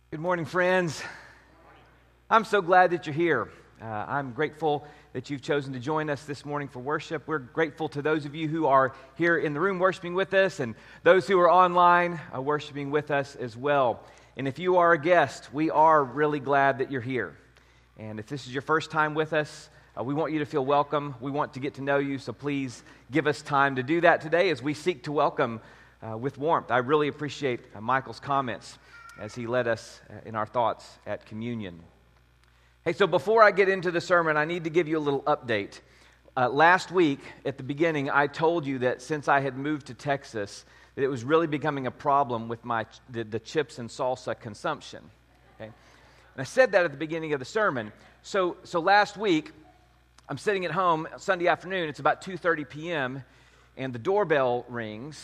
Good morning, friends. I'm so glad that you're here. I'm grateful that you've chosen to join us this morning for worship. We're grateful to those of you who are here in the room worshiping with us and those who are online worshiping with us as well. And if you are a guest, we are really glad that you're here. And if this is your first time with us, we want you to feel welcome. We want to get to know you, so please give us time to do that today as we seek to welcome with warmth. I really appreciate Michael's comments as he led us in our thoughts at communion. Hey, so before I get into the sermon, I need to give you a little update. Last week, at the beginning, I told you that since I had moved to Texas, that it was really becoming a problem with the chips and salsa consumption. Okay? And I said that at the beginning of the sermon. So last week, I'm sitting at home Sunday afternoon. It's about 2:30 p.m., and the doorbell rings.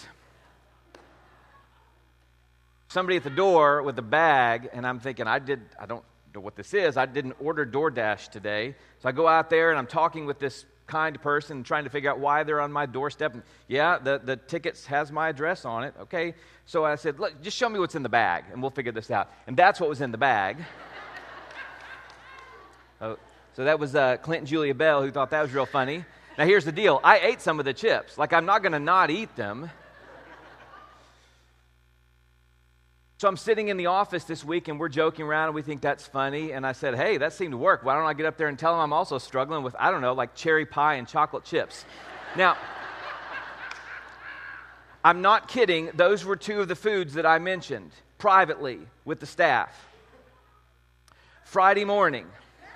Somebody at the door with a bag, and I'm thinking, I don't know what this is. I didn't order DoorDash today. So I go out there, and I'm talking with this kind person, trying to figure out why they're on my doorstep. And yeah, the tickets has my address on it. Okay, so I said, look, just show me what's in the bag, and we'll figure this out. And that's what was in the bag. So that was Clint and Julia Bell, who thought that was real funny. Now, here's the deal. I ate some of the chips. Like, I'm not going to not eat them. So I'm sitting in the office this week, and we're joking around, and we think that's funny. And I said, hey, that seemed to work. Why don't I get up there and tell them I'm also struggling with, I don't know, like cherry pie and chocolate chips. Now, I'm not kidding. Those were two of the foods that I mentioned privately with the staff. Friday morning.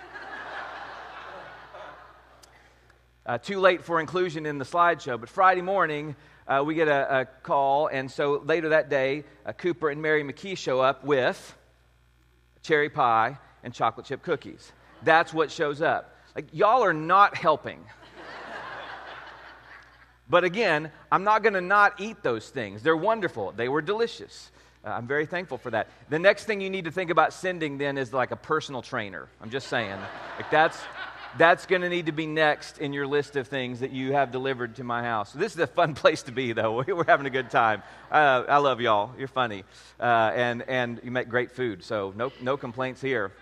Too late for inclusion in the slideshow, but Friday morning, we get a call, and so later that day, Cooper and Mary McKee show up with cherry pie and chocolate chip cookies. That's what shows up. Like, y'all are not helping. But again, I'm not going to not eat those things. They're wonderful. They were delicious. I'm very thankful for that. The next thing you need to think about sending then is like a personal trainer. I'm just saying. Like, that's going to need to be next in your list of things that you have delivered to my house. So this is a fun place to be, though. We're having a good time. I love y'all. You're funny. And you make great food, so no complaints here.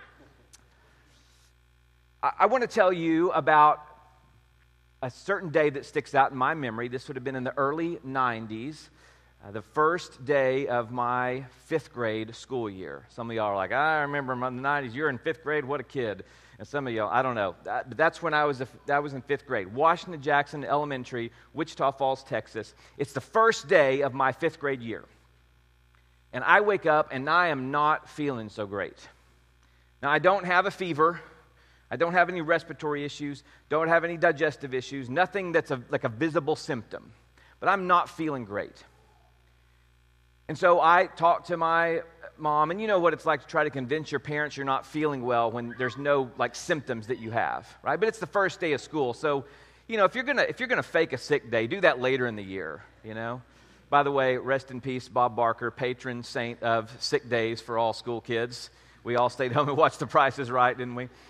I want to tell you about a certain day that sticks out in my memory. This would have been in the early 90s, the first day of my fifth grade school year. Some of y'all are like, I remember in the 90s. You're in fifth grade. What a kid. And some of y'all, I don't know. But that's when I was in fifth grade. Washington Jackson Elementary, Wichita Falls, Texas. It's the first day of my fifth grade year. And I wake up, and I am not feeling so great. Now, I don't have a fever. I don't have any respiratory issues. Don't have any digestive issues. Nothing that's like a visible symptom. But I'm not feeling great. And so I talked to my mom, and you know what it's like to try to convince your parents you're not feeling well when there's no like symptoms that you have, right? But it's the first day of school, so you know if you're gonna fake a sick day, do that later in the year. You know. By the way, rest in peace, Bob Barker, patron saint of sick days for all school kids. We all stayed home and watched The Price is Right, didn't we?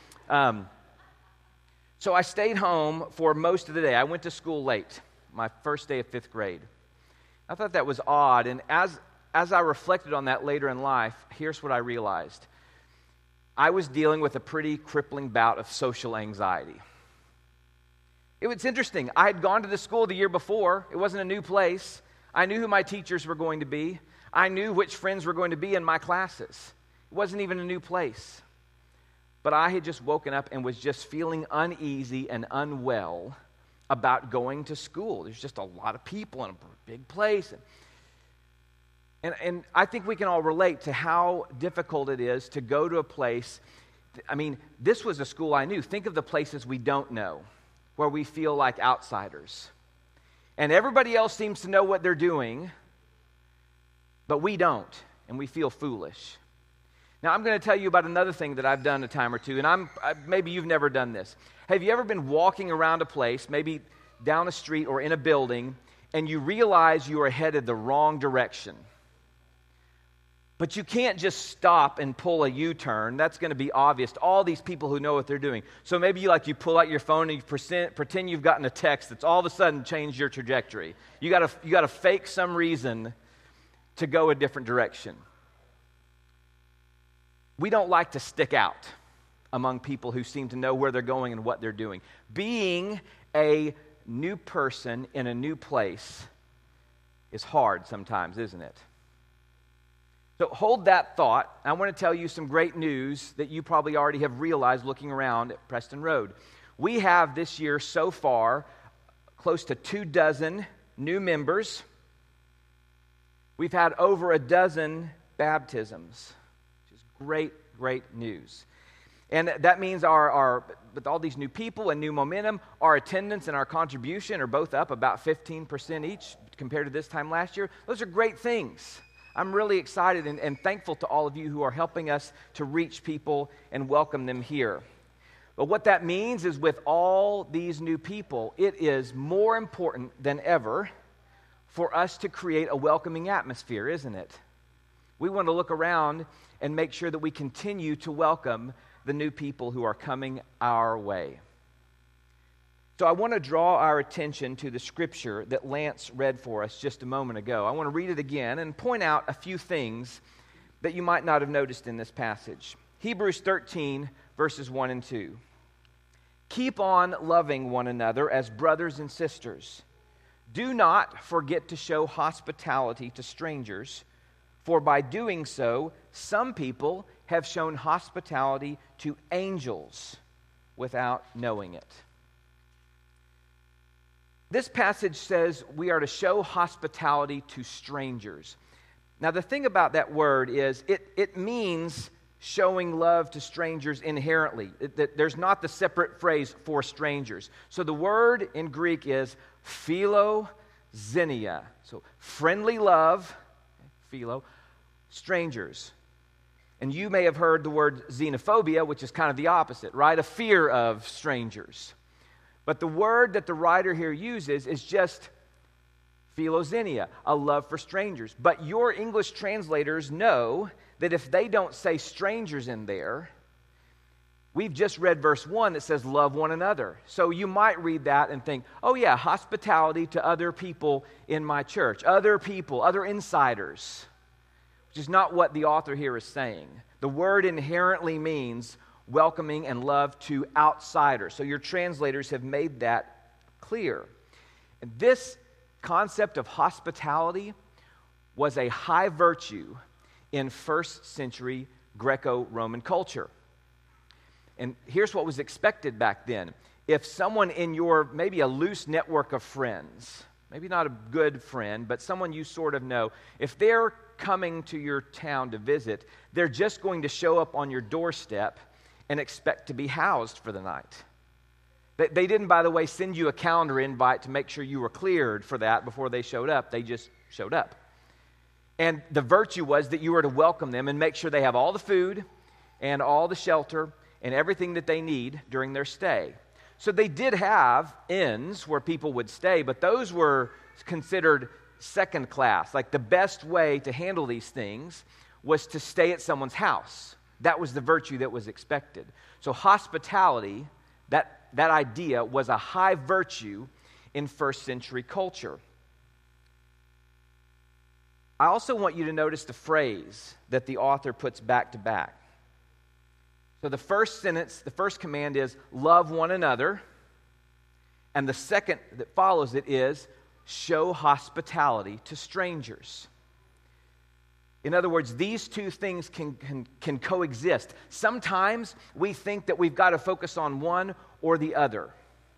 So I stayed home for most of the day. I went to school late, my first day of fifth grade. I thought that was odd, and as I reflected on that later in life, here's what I realized. I was dealing with a pretty crippling bout of social anxiety. It was interesting. I had gone to the school the year before. It wasn't a new place. I knew who my teachers were going to be. I knew which friends were going to be in my classes. It wasn't even a new place. But I had just woken up and was just feeling uneasy and unwell about going to school. There's just a lot of people in a big place. And I think we can all relate to how difficult it is to go to a place. I mean, this was a school I knew. Think of the places we don't know, where we feel like outsiders. And everybody else seems to know what they're doing, but we don't, and we feel foolish. Now, I'm going to tell you about another thing that I've done a time or two, and maybe you've never done this. Have you ever been walking around a place, maybe down a street or in a building, and you realize you are headed the wrong direction? But you can't just stop and pull a U-turn. That's going to be obvious to all these people who know what they're doing. So maybe you pull out your phone and you pretend you've gotten a text that's all of a sudden changed your trajectory. You got to fake some reason to go a different direction. we don't like to stick out among people who seem to know where they're going and what they're doing. Being a new person in a new place is hard sometimes, isn't it? So hold that thought. I want to tell you some great news that you probably already have realized looking around at Preston Road. We have this year so far close to 24 new members. We've had over a dozen baptisms, which is great news. And that means with all these new people and new momentum, our attendance and our contribution are both up about 15% each compared to this time last year. Those are great things. I'm really excited and thankful to all of you who are helping us to reach people and welcome them here. But what that means is with all these new people, it is more important than ever for us to create a welcoming atmosphere, isn't it? We want to look around and make sure that we continue to welcome the new people who are coming our way. So I want to draw our attention to the scripture that Lance read for us just a moment ago. I want to read it again and point out a few things that you might not have noticed in this passage. Hebrews 13, verses 1 and 2. Keep on loving one another as brothers and sisters. Do not forget to show hospitality to strangers, for by doing so, some people have shown hospitality to angels without knowing it. This passage says we are to show hospitality to strangers. Now, the thing about that word is it means showing love to strangers inherently. There's not the separate phrase for strangers. So the word in Greek is philoxenia. So friendly love, philo, strangers. And you may have heard the word xenophobia, which is kind of the opposite, right? A fear of strangers. But the word that the writer here uses is just philoxenia, a love for strangers. But your English translators know that if they don't say strangers in there, we've just read verse 1 that says love one another. So you might read that and think, oh yeah, hospitality to other people in my church, other people, other insiders, which is not what the author here is saying. The word inherently means welcoming and love to outsiders. So your translators have made that clear. And this concept of hospitality was a high virtue in first century Greco-Roman culture. And here's what was expected back then. If someone in your maybe a loose network of friends, maybe not a good friend, but someone you sort of know, if they're coming to your town to visit, they're just going to show up on your doorstep and expect to be housed for the night. They didn't, by the way, send you a calendar invite to make sure you were cleared for that before they showed up. They just showed up. And the virtue was that you were to welcome them and make sure they have all the food and all the shelter and everything that they need during their stay. So they did have inns where people would stay, but those were considered second class. Like the best way to handle these things was to stay at someone's house. That was the virtue that was expected. So hospitality, that idea was a high virtue in first century culture. I also want you to notice the phrase that the author puts back to back. So the first sentence, the first command is love one another. And the second that follows it is show hospitality to strangers. In other words, these two things can coexist. Sometimes we think that we've got to focus on one or the other.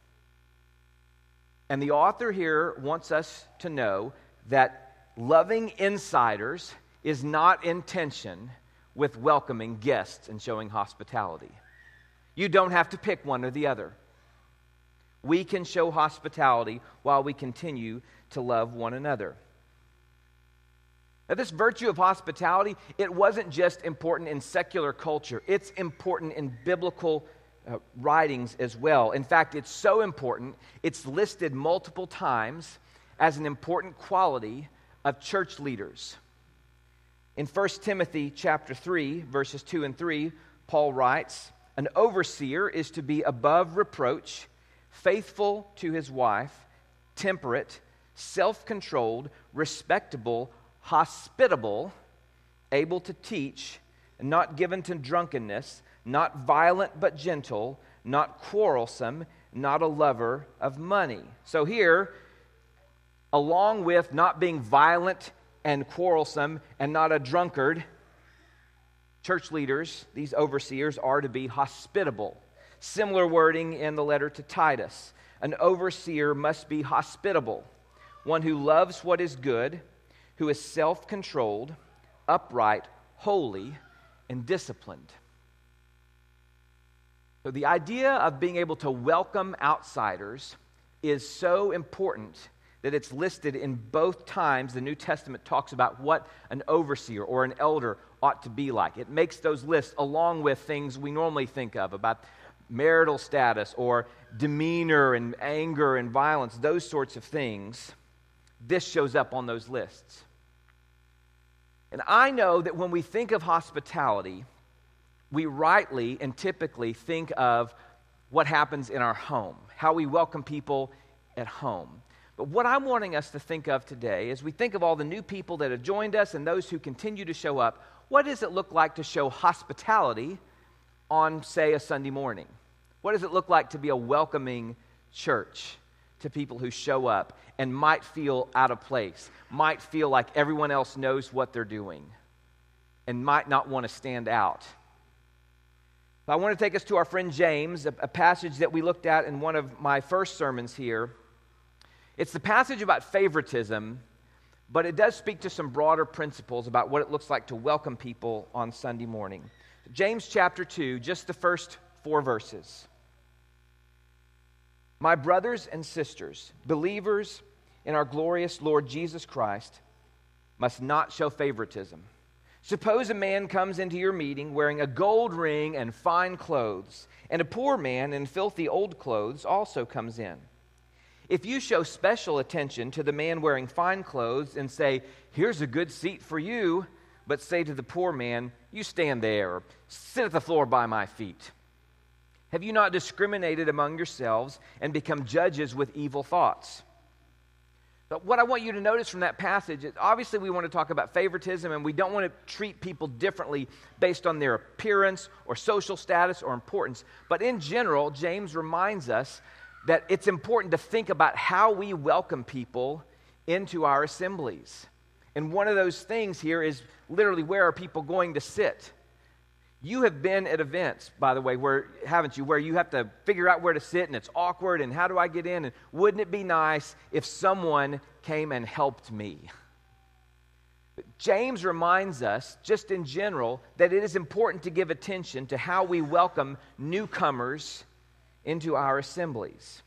And the author here wants us to know that loving insiders is not in tension with welcoming guests and showing hospitality. You don't have to pick one or the other. We can show hospitality while we continue to love one another. Now, this virtue of hospitality, it wasn't just important in secular culture. It's important in biblical writings as well. In fact, it's so important, it's listed multiple times as an important quality of church leaders. In 1 Timothy chapter 3, verses 2 and 3, Paul writes, "An overseer is to be above reproach, faithful to his wife, temperate, self-controlled, respectable, hospitable, able to teach, not given to drunkenness, not violent but gentle, not quarrelsome, not a lover of money. So here, along with not being violent and quarrelsome and not a drunkard, church leaders, these overseers, are to be hospitable. Similar wording in the letter to Titus. An overseer must be hospitable, one who loves what is good, who is self-controlled, upright, holy, and disciplined. So the idea of being able to welcome outsiders is so important that it's listed in both times the New Testament talks about what an overseer or an elder ought to be like. It makes those lists along with things we normally think of about marital status or demeanor and anger and violence, those sorts of things. This shows up on those lists. And I know that when we think of hospitality, we rightly and typically think of what happens in our home, how we welcome people at home. But what I'm wanting us to think of today, as we think of all the new people that have joined us and those who continue to show up, what does it look like to show hospitality on, say, a Sunday morning? What does it look like to be a welcoming church to people who show up and might feel out of place, might feel like everyone else knows what they're doing, and might not want to stand out? I want to take us to our friend James, a passage that we looked at in one of my first sermons here. It's the passage about favoritism, but it does speak to some broader principles about what it looks like to welcome people on Sunday morning. James chapter 2, just the first 4 verses. My brothers and sisters, believers in our glorious Lord Jesus Christ, must not show favoritism. Suppose a man comes into your meeting wearing a gold ring and fine clothes, and a poor man in filthy old clothes also comes in. If you show special attention to the man wearing fine clothes and say, "Here's a good seat for you," but say to the poor man, "You stand there, or sit at the floor by my feet," have you not discriminated among yourselves and become judges with evil thoughts? But what I want you to notice from that passage is obviously we want to talk about favoritism, and we don't want to treat people differently based on their appearance or social status or importance. But in general, James reminds us that it's important to think about how we welcome people into our assemblies. And one of those things here is literally, where are people going to sit? You have been at events, by the way, haven't you, where you have to figure out where to sit, and it's awkward, and how do I get in? And wouldn't it be nice if someone came and helped me? But James reminds us, just in general, that it is important to give attention to how we welcome newcomers into our assemblies.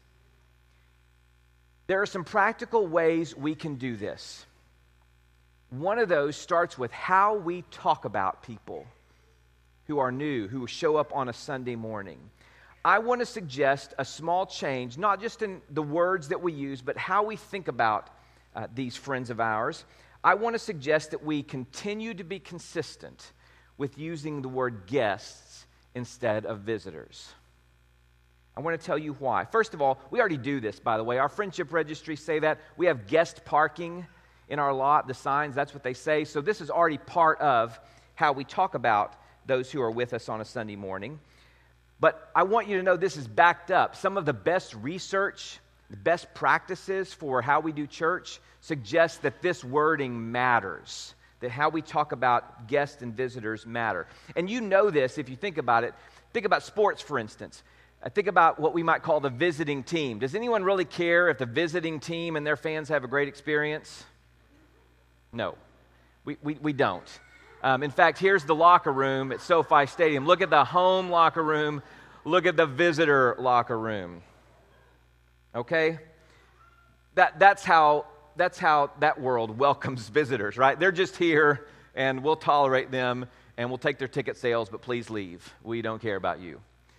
There are some practical ways we can do this. One of those starts with how we talk about people who are new, who show up on a Sunday morning. I want to suggest a small change, not just in the words that we use, but how we think about these friends of ours. I want to suggest that we continue to be consistent with using the word guests instead of visitors. I want to tell you why. First of all, we already do this, by the way. Our friendship registries say that. We have guest parking in our lot, the signs, that's what they say. So this is already part of how we talk about those who are with us on a Sunday morning. But I want you to know this is backed up. Some of the best research, the best practices for how we do church suggest that this wording matters, that how we talk about guests and visitors matter. And you know this if you think about it. Think about sports, for instance. Think about what we might call the visiting team. Does anyone really care if the visiting team and their fans have a great experience? No, we don't. In fact, here's the locker room at SoFi Stadium. Look at the home locker room. Look at the visitor locker room. Okay? That's how that world welcomes visitors, right? They're just here, and we'll tolerate them, and we'll take their ticket sales, but please leave. We don't care about you.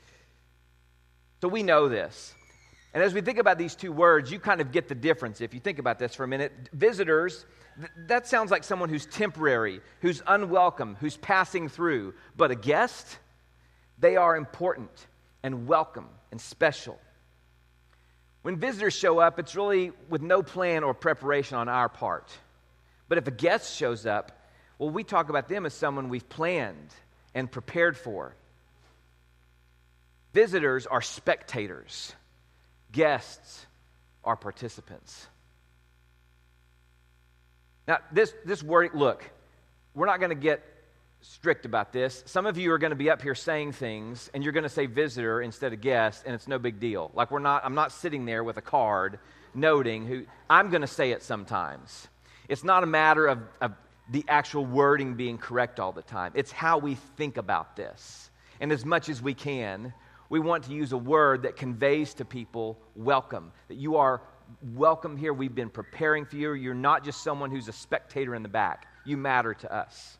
So we know this. And as we think about these two words, you kind of get the difference if you think about this for a minute. Visitors, that sounds like someone who's temporary, who's unwelcome, who's passing through. But a guest, they are important and welcome and special. When visitors show up, it's really with no plan or preparation on our part. But if a guest shows up, well, we talk about them as someone we've planned and prepared for. Visitors are spectators. Guests are participants. Now, this word, look, we're not going to get strict about this. Some of you are going to be up here saying things, and you're going to say visitor instead of guest, and it's no big deal. Like I'm not sitting there with a card noting who. I'm going to say it sometimes. It's not a matter of the actual wording being correct all the time. It's how we think about this. And as much as we can, we want to use a word that conveys to people welcome, that you are welcome here. We've been preparing for you. You're not just someone who's a spectator in the back. You matter to us.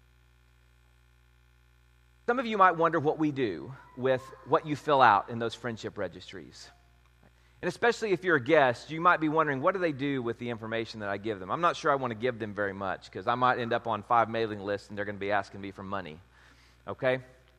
Some of you might wonder what we do with what you fill out in those friendship registries. And especially if you're a guest, you might be wondering, what do they do with the information that I give them? I'm not sure I want to give them very much because I might end up on 5 mailing lists and they're going to be asking me for money. Okay?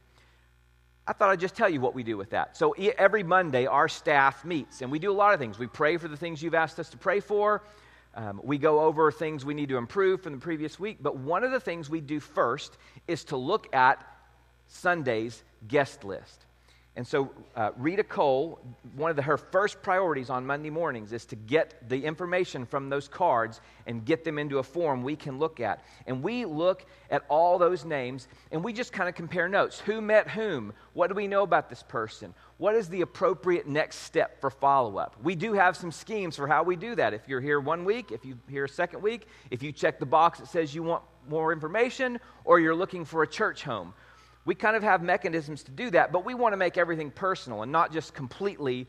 I thought I'd just tell you what we do with that. So every Monday, our staff meets, and we do a lot of things. We pray for the things you've asked us to pray for. We go over things we need to improve from the previous week. But one of the things we do first is to look at Sunday's guest list. And so Rita Cole, one of her first priorities on Monday mornings is to get the information from those cards and get them into a form we can look at. And we look at all those names, and we just kind of compare notes. Who met whom? What do we know about this person? What is the appropriate next step for follow-up? We do have some schemes for how we do that. If you're here 1 week, if you're here a second week, if you check the box that says you want more information, or you're looking for a church home. We kind of have mechanisms to do that, but we want to make everything personal and not just completely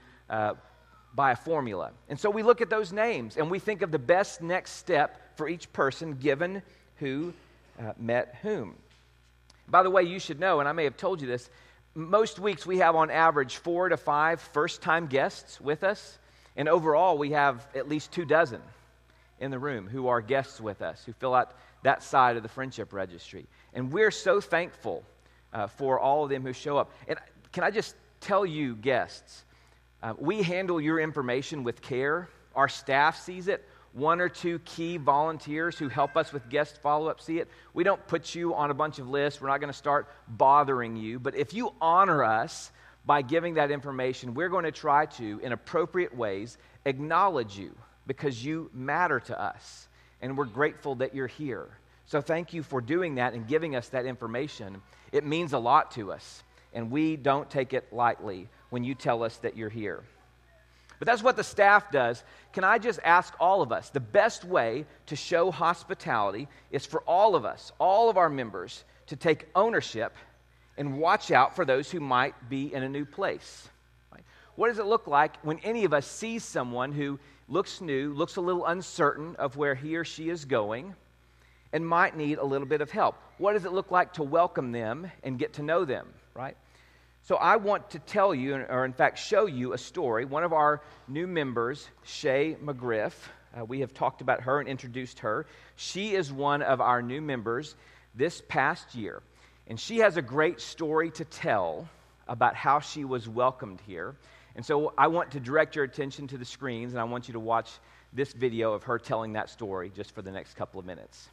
by a formula. And so we look at those names, and we think of the best next step for each person given who met whom. By the way, you should know, and I may have told you this, most weeks we have on average 4 to 5 first-time guests with us, and overall we have at least 24 in the room who are guests with us, who fill out that side of the friendship registry. And we're so thankful for all of them who show up. And can I just tell you, guests, we handle your information with care. Our staff sees it. 1 or 2 key volunteers who help us with guest follow-up see it. We don't put you on a bunch of lists. We're not going to start bothering you. But if you honor us by giving that information, we're going to try to, in appropriate ways, acknowledge you because you matter to us. And we're grateful that you're here. So thank you for doing that and giving us that information. It means a lot to us, and we don't take it lightly when you tell us that you're here. But that's what the staff does. Can I just ask all of us, the best way to show hospitality is for all of us, all of our members, to take ownership and watch out for those who might be in a new place. Right? What does it look like when any of us sees someone who looks new, looks a little uncertain of where he or she is going, and might need a little bit of help? What does it look like to welcome them and get to know them, right? So I want to tell you, or in fact show you a story. One of our new members, Shay McGriff, we have talked about her and introduced her. She is one of our new members this past year, and she has a great story to tell about how she was welcomed here. And so I want to direct your attention to the screens, and I want you to watch this video of her telling that story just for the next couple of minutes.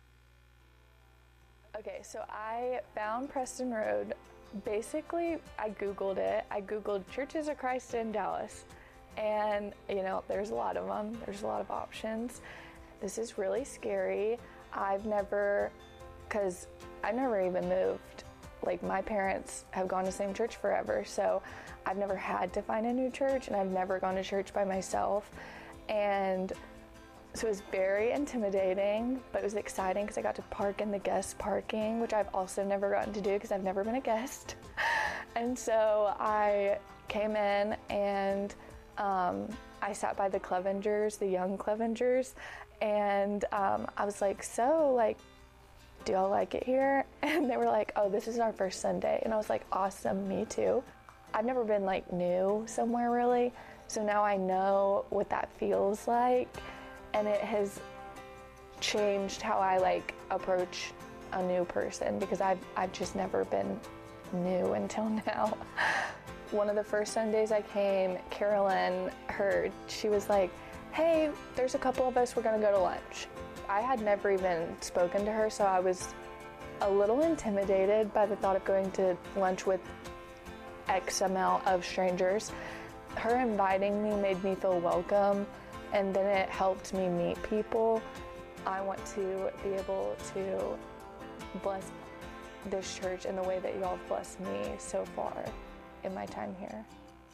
Okay, so I found Preston Road. Basically, I Googled it. I Googled Churches of Christ in Dallas. And, there's a lot of them. There's a lot of options. This is really scary. I've never even moved. Like, my parents have gone to the same church forever, so I've never had to find a new church, and I've never gone to church by myself. And so it was very intimidating, but it was exciting because I got to park in the guest parking, which I've also never gotten to do because I've never been a guest. And so I came in and I sat by the Clevengers, the young Clevengers, and I was like, do y'all like it here? And they were like, oh, this is our first Sunday. And I was like, awesome, me too. I've never been new somewhere really, so now I know what that feels like. And it has changed how I approach a new person because I've just never been new until now. One of the first Sundays I came, Carolyn heard, she was like, hey, there's a couple of us, we're gonna go to lunch. I had never even spoken to her, so I was a little intimidated by the thought of going to lunch with X amount of strangers. Her inviting me made me feel welcome, and then it helped me meet people. I want to be able to bless this church in the way that y'all have blessed me so far in my time here.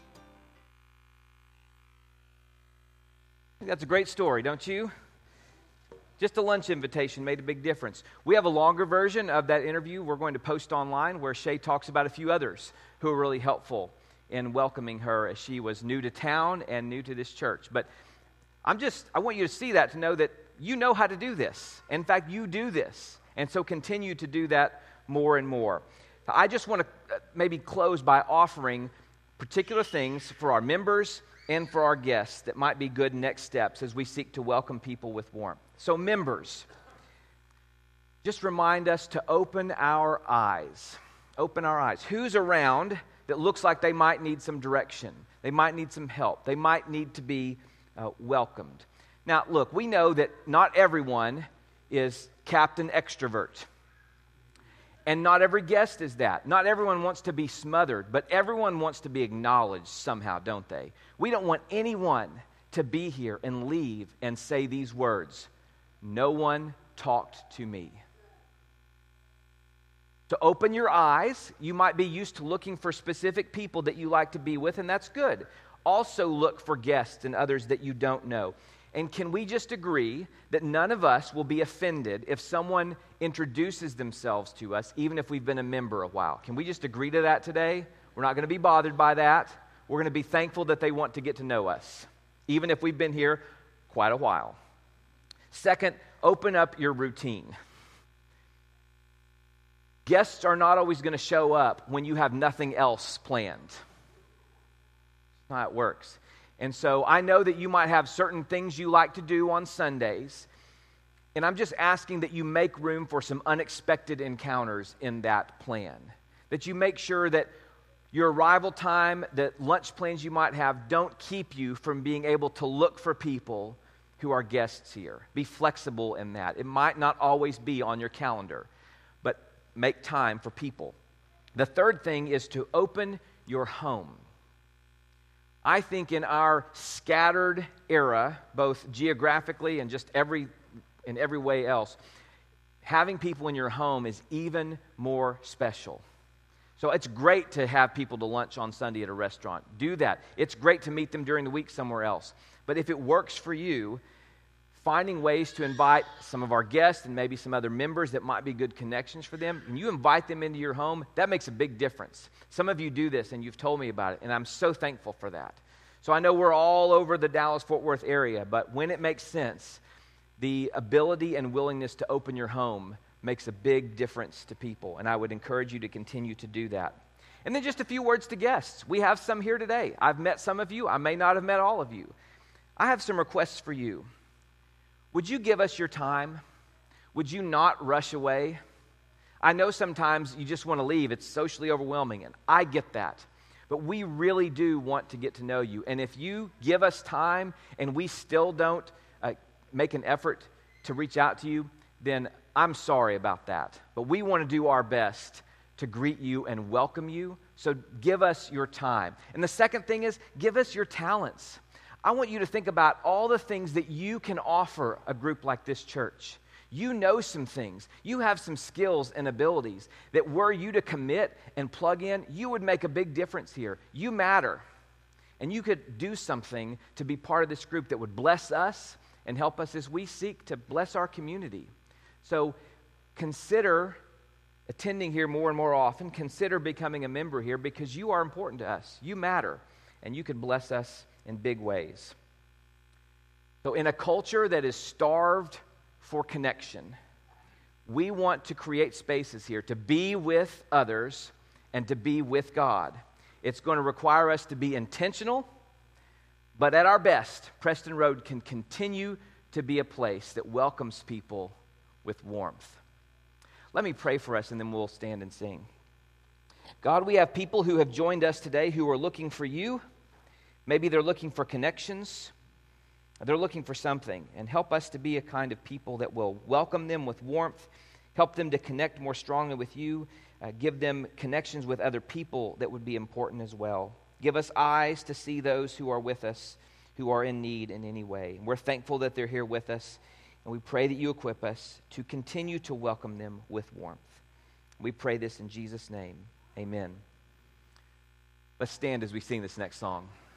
That's a great story, don't you? Just a lunch invitation made a big difference. We have a longer version of that interview we're going to post online where Shay talks about a few others who were really helpful in welcoming her as she was new to town and new to this church. But I want you to see that, to know that you know how to do this. In fact, you do this. And so continue to do that more and more. I just want to maybe close by offering particular things for our members and for our guests that might be good next steps as we seek to welcome people with warmth. So members, just remind us to open our eyes. Open our eyes. Who's around that looks like they might need some direction? They might need some help. They might need to be welcomed. Now, look, we know that not everyone is Captain Extrovert. And not every guest is that. Not everyone wants to be smothered, but everyone wants to be acknowledged somehow, don't they? We don't want anyone to be here and leave and say these words, "No one talked to me." To open your eyes, you might be used to looking for specific people that you like to be with, and that's good. Also look for guests and others that you don't know. And can we just agree that none of us will be offended if someone introduces themselves to us, even if we've been a member a while? Can we just agree to that today? We're not going to be bothered by that. We're going to be thankful that they want to get to know us, even if we've been here quite a while. Second, open up your routine. Guests are not always going to show up when you have nothing else planned. That's not how it works. And so I know that you might have certain things you like to do on Sundays, and I'm just asking that you make room for some unexpected encounters in that plan. That you make sure that your arrival time, that lunch plans you might have, don't keep you from being able to look for people who are guests here. Be flexible in that. It might not always be on your calendar, but make time for people. The third thing is to open your home. I think in our scattered era, both geographically and just in every way else, having people in your home is even more special. So it's great to have people to lunch on Sunday at a restaurant. Do that. It's great to meet them during the week somewhere else. But if it works for you, finding ways to invite some of our guests and maybe some other members that might be good connections for them, and you invite them into your home, that makes a big difference. Some of you do this, and you've told me about it, and I'm so thankful for that. So I know we're all over the Dallas-Fort Worth area, but when it makes sense, the ability and willingness to open your home makes a big difference to people, and I would encourage you to continue to do that. And then just a few words to guests. We have some here today. I've met some of you. I may not have met all of you. I have some requests for you. Would you give us your time? Would you not rush away? I know sometimes you just want to leave. It's socially overwhelming, and I get that. But we really do want to get to know you. And if you give us time and we still don't make an effort to reach out to you, then I'm sorry about that. But we want to do our best to greet you and welcome you. So give us your time. And the second thing is, give us your talents. I want you to think about all the things that you can offer a group like this church. You know some things. You have some skills and abilities that were you to commit and plug in, you would make a big difference here. You matter. And you could do something to be part of this group that would bless us and help us as we seek to bless our community. So consider attending here more and more often. Consider becoming a member here because you are important to us. You matter. And you can bless us in big ways. So in a culture that is starved for connection, we want to create spaces here to be with others and to be with God. It's going to require us to be intentional, but at our best, Preston Road can continue to be a place that welcomes people with warmth. Let me pray for us and then we'll stand and sing. God, we have people who have joined us today who are looking for you. Maybe they're looking for connections. They're looking for something. And help us to be a kind of people that will welcome them with warmth. Help them to connect more strongly with you. Give them connections with other people that would be important as well. Give us eyes to see those who are with us, who are in need in any way. We're thankful that they're here with us, and we pray that you equip us to continue to welcome them with warmth. We pray this in Jesus' name. Amen. Let's stand as we sing this next song.